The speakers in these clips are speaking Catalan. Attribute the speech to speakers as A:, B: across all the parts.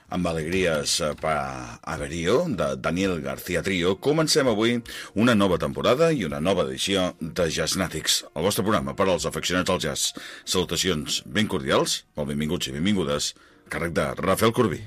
A: Amb alegries per Averío, de Daniel García Trio, comencem avui una nova temporada i una nova edició de Jazznatics, el vostre programa per als afeccionats al jazz. Salutacions ben cordials, molt benvinguts i benvingudes, a càrrec de Rafael Corbí.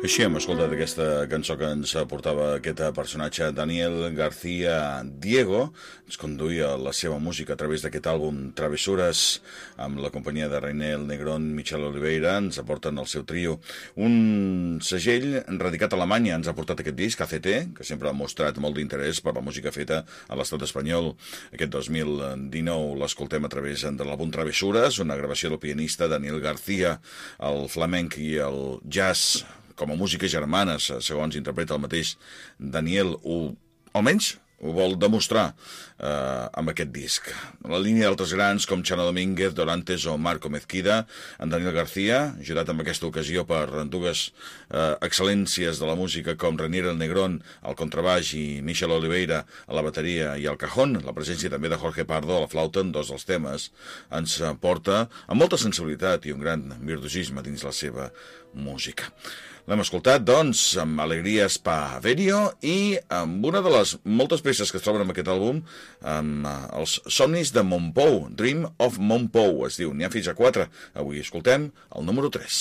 A: Així hem escoltat aquesta cançó que ens portava aquest personatge, Daniel García Diego. Ens conduïa la seva música a través d'aquest àlbum Travessures, amb la companyia de René El Negrón, Michel Oliveira. Ens aporten el seu trio. Un segell radicat a Alemanya ens ha portat aquest disc, ACT, que sempre ha mostrat molt d'interès per la música feta a l'estat espanyol. Aquest 2019 l'escoltem a través de l'àlbum Travessures, una gravació del pianista Daniel García, el flamenc i el jazz com a músiques germanes, segons interpreta el mateix Daniel, almenys ho vol demostrar amb aquest disc. La línia d'altres grans com Chano Domínguez, Dorantes o Marco Mezquida, en Daniel García, ajudat en aquesta ocasió per dues excel·lències de la música com René El Negrón al contrabaix i Michel Oliveira a la bateria i al cajón, la presència també de Jorge Pardo a la flauta en dos dels temes, ens porta amb molta sensibilitat i un gran virtuosisme dins la seva música. L'hem escoltat, doncs, amb Alegries pa Averio i amb una de les moltes peces que es troben en aquest àlbum, amb els somnis de Montpou, Dream of Montpou, es diu. N'hi ha fins a 4. Avui escoltem el número 3.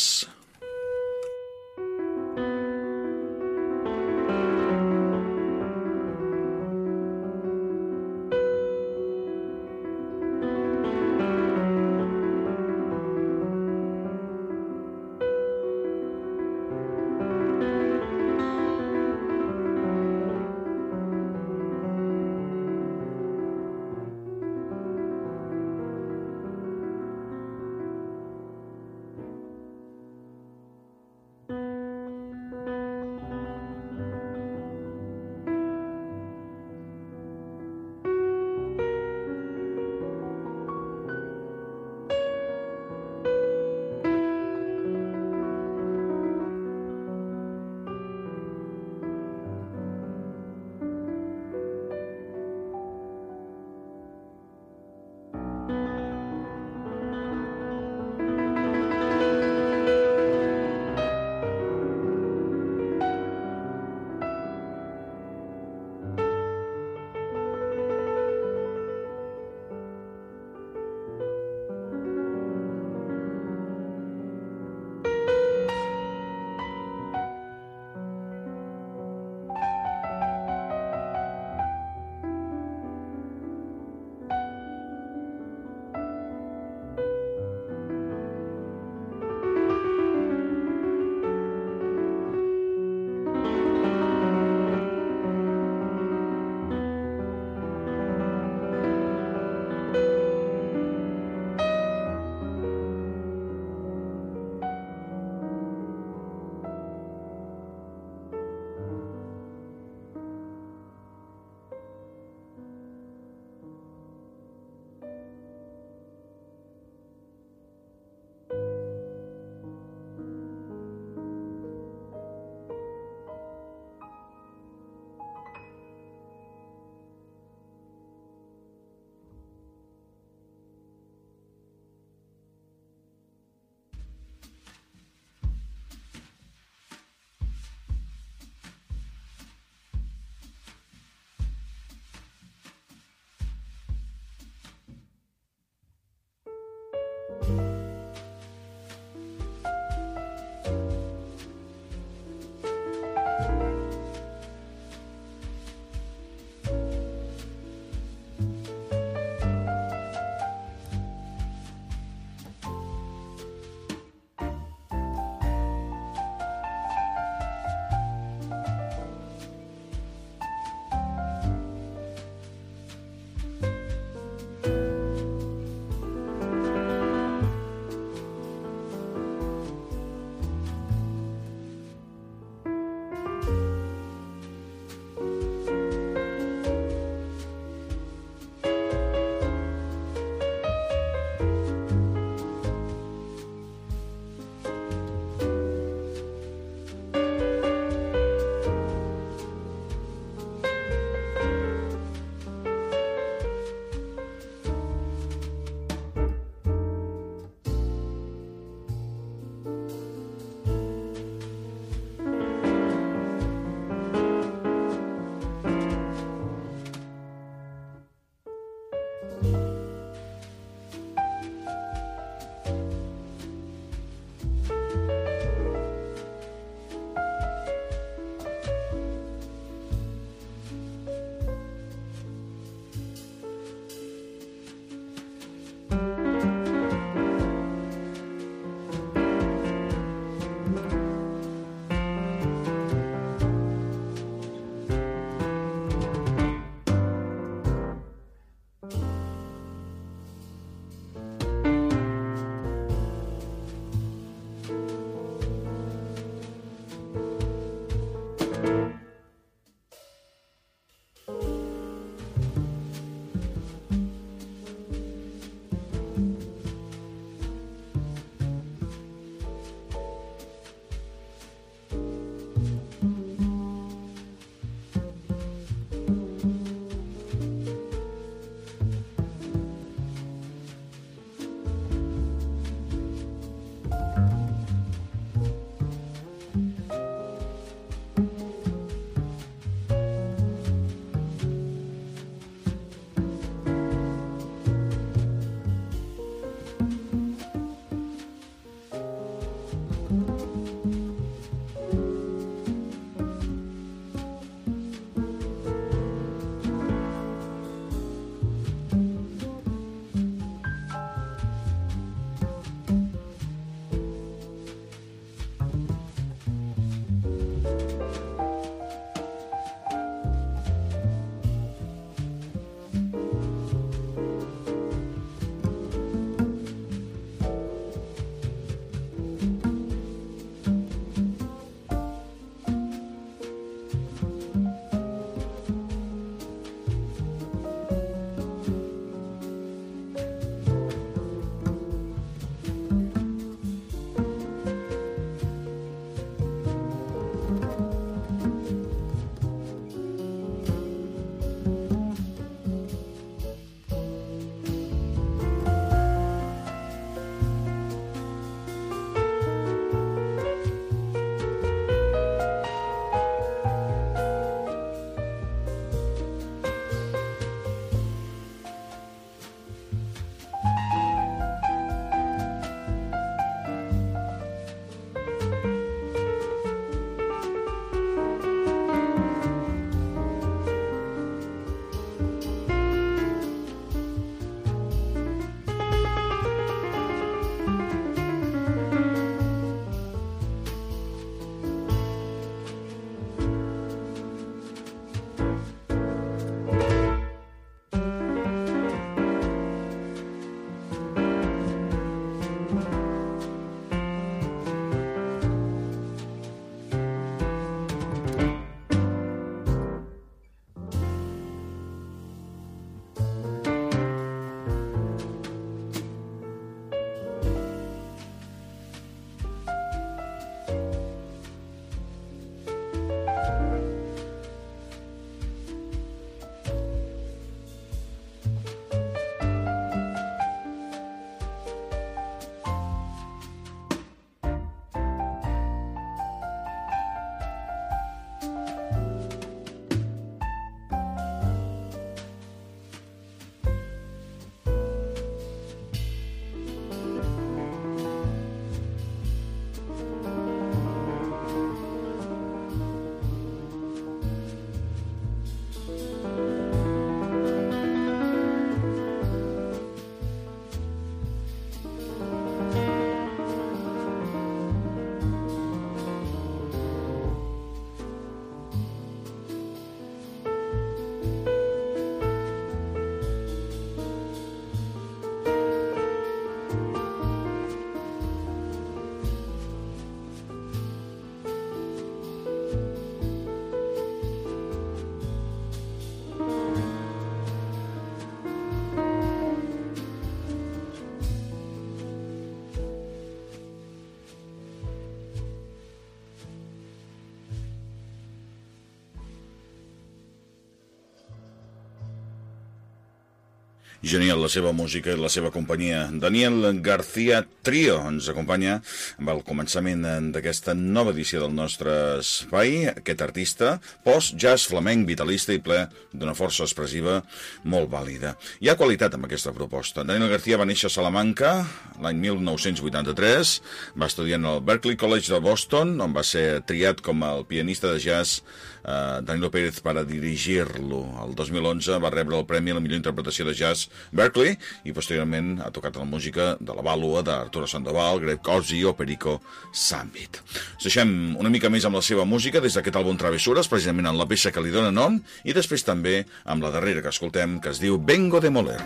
A: Genial, la seva música i la seva companyia. Daniel García Trio ens acompanya amb el començament d'aquesta nova edició del nostre espai. Aquest artista, post-jazz flamenc, vitalista i ple d'una força expressiva molt vàlida. Hi ha qualitat amb aquesta proposta. Daniel García va néixer a Salamanca l'any 1983, va estudiar en el Berklee College de Boston, on va ser triat com el pianista de jazz Danilo Pérez per a dirigir-lo. El 2011 va rebre el premi a la millor interpretació de jazz Berklee i posteriorment ha tocat la música de la vàlua d'Arturo Sandoval, Greg Corsi o Perico Sambit. Us deixem una mica més amb la seva música des d'aquest àlbum Travessures, precisament en la peça que li dóna nom, i després també amb la darrera que escoltem, que es diu Vengo de Moler.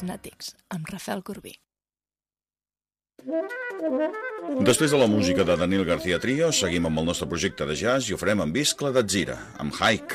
B: Jazznàtics, amb Rafael Corbí.
A: Després de la música de Daniel García Trio, seguim amb el nostre projecte de jazz i ho farem amb Iscla d'Atzira, amb Hike.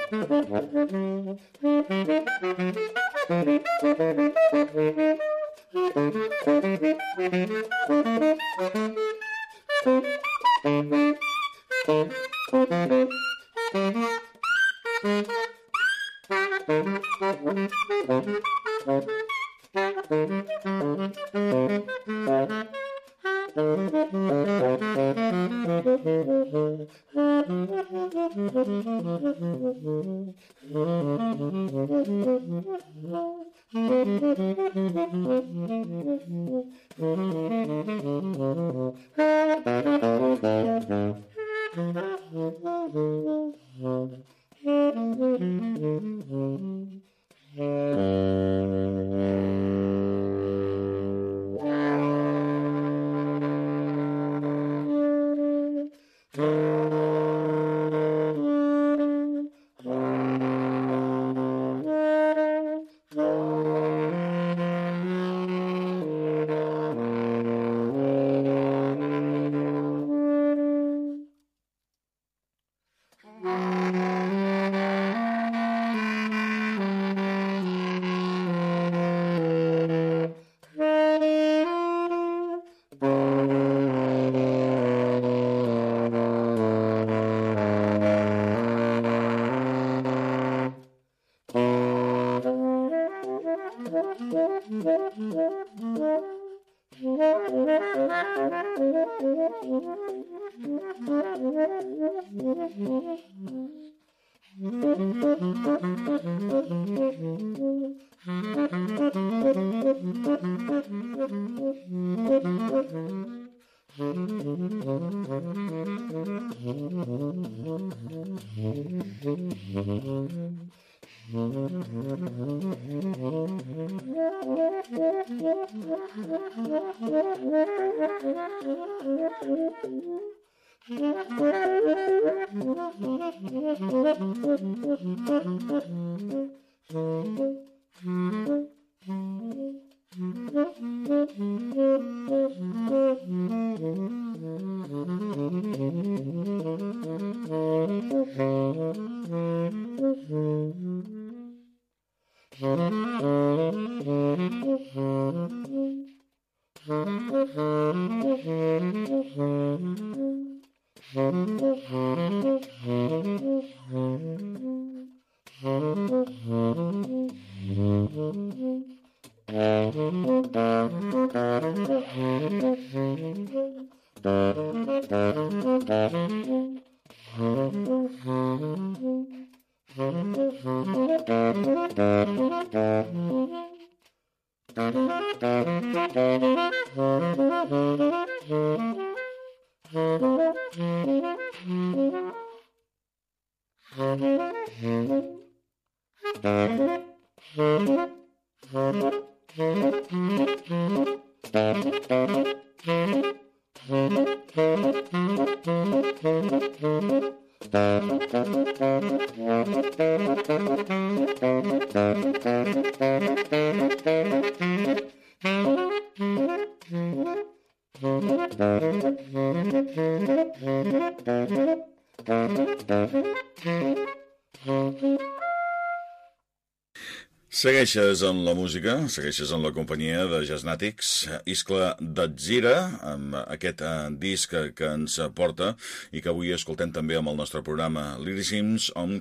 A: Segueixes en la música, segueixes en la companyia de Jazznatics, Iscle d'Atzira, amb aquest disc que ens porta i que avui escoltem també amb el nostre programa Lyricisms on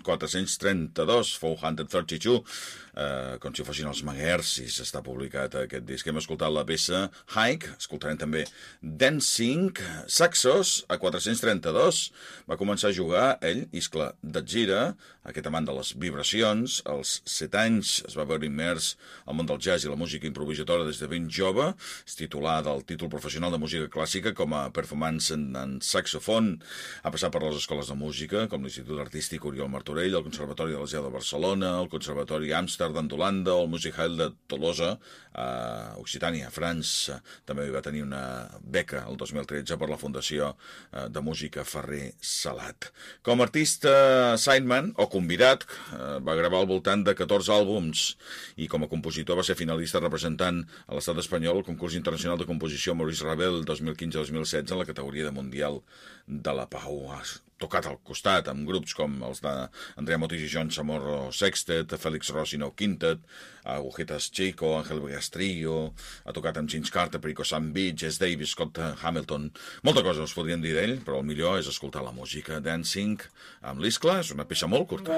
A: 432, 432, com si fossin els megahertzis, està publicat aquest disc. Hem escoltat la peça Hike, escoltarem també Dancing, Saxos, a 432, va començar a jugar ell, Iscle d'Atzira, aquest amant de les vibracions, als 7 anys es va veure immers al món del jazz i la música improvisatora des de ben jove, és titular del títol professional de música clàssica com a performance en saxofon, ha passat per les escoles de música com l'Institut Artístic Oriol Martorell, el Conservatori de la Seu de Barcelona, el Conservatori Amsterdam d'Holanda o el Musikhall de Tolosa, a Occitània, a França. També va tenir una beca el 2013 per la Fundació de Música Ferrer Salat. Com a artista sideman o convidat, va gravar al voltant de 14 àlbums i com a compositor va ser finalista representant a l'estat espanyol el concurs internacional de composició Maurice Ravel 2015-2016 en la categoria de Mundial de la Pau. tocat al costat amb grups com els d'Andrea Motis i John Chamorro Sextet, Félix Rosino Quintet, Agujetas Chico, Ángel Trio, ha tocat amb James Carter, Perico Sam Beach, Jess Davis, Scott Hamilton. Molta cosa us podríem dir d'ell, però el millor és escoltar la música. Dancing amb l'Iscla és una peça molt curta.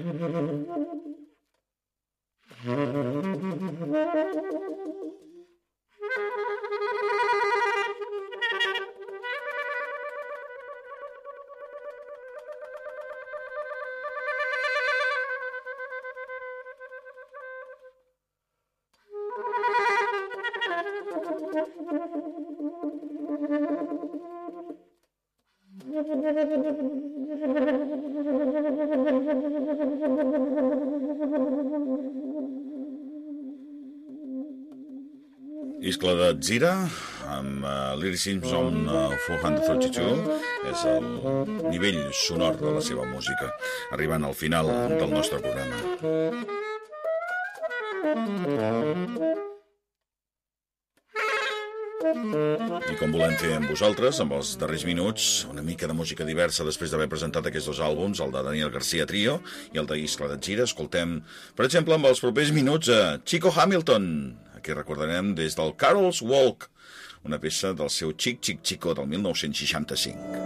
A: Iscla de Zira, amb Lyricisms on 432, és el nivell sonor de la seva música, arribant al final del nostre programa. I com volem fer amb vosaltres, amb els darrers minuts, una mica de música diversa després d'haver presentat aquests dos àlbums, el de Daniel García Trio i el de Iscla de Zira, escoltem, per exemple, amb els propers minuts a Chico Hamilton, que recordarem des del Carol's Walk, una peça del seu Chic Chic Chico del 1965.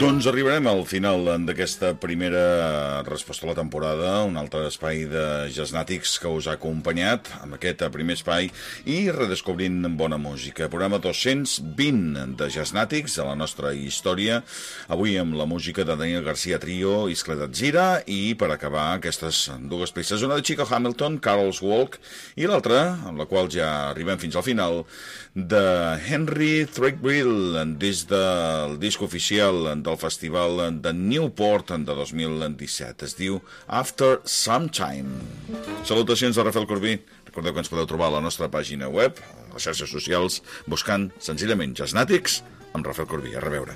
A: Doncs arribarem al final d'aquesta primera resposta a la temporada, un altre espai de Jazznàtics que us ha acompanyat amb aquest primer espai i redescobrint bona música. Programa 220 de Jazznàtics de la nostra història, avui amb la música de Daniel García Trio i Skledatzira, i per acabar aquestes dues peces, una de Chico Hamilton, Carol's Walk, i l'altra, amb la qual ja arribem fins al final, de Henry Threadgill, des del disc oficial del Festival de Newport de 2017. Es diu After Some Time. Salutacions de Rafael Corbí. Recordeu que ens podeu trobar a la nostra pàgina web, a les xarxes socials, buscant senzillament Jazznàtics amb Rafael Corbí. A reveure.